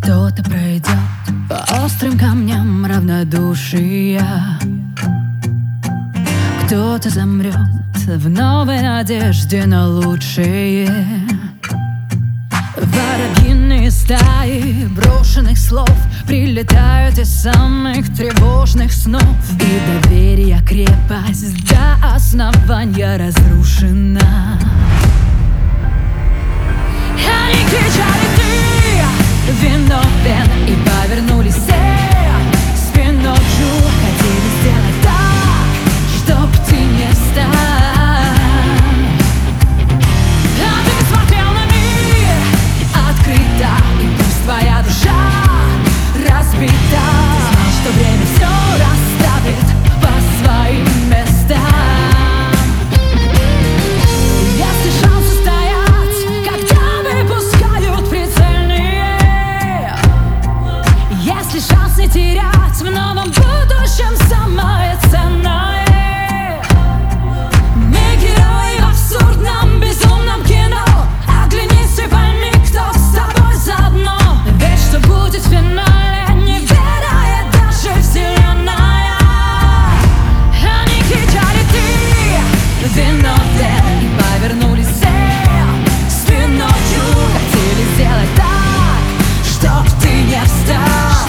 Кто-то пройдет по острым камням равнодушия, кто-то замрет в новой надежде на лучшее. Воробьиные стаи брошенных слов прилетают из самых тревожных снов, и доверие крепость до основания разрушена. Они кричали: ты виновен, и повернулись все спиною. Хотели сделать так, чтоб ты не встал. А ты смотрел на мир открыто, и пусть твоя душа разбита. Ты знал, что время все расставит по своим местам. Если шанс устоять, когда выпускают прицельные, если шанс не терять, в новом будущем самое ценное. Мы герои в абсурдном, безумном кино. Оглянись и пойми, кто с тобой заодно. Ведь что будет в финале, не ведает даже вселенная. Они кричали: ты виновен, и повернулись все спиною. Хотели сделать так, чтоб ты не встал.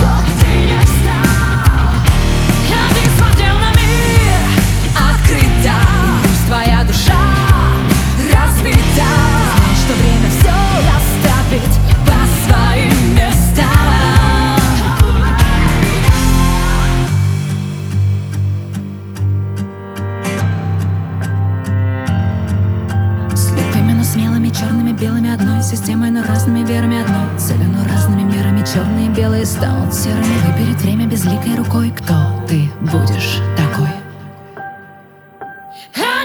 А ты смотрел на мир открыто, и пусть твоя душа разбита. Знай, что время все расставит по своим местам. Слепыми, но смелыми, черными, белыми одной системой, но разными верами одной цели, но разными мерами. Черные и белые станут серыми. Выберет время безликой рукой, кто ты будешь такой.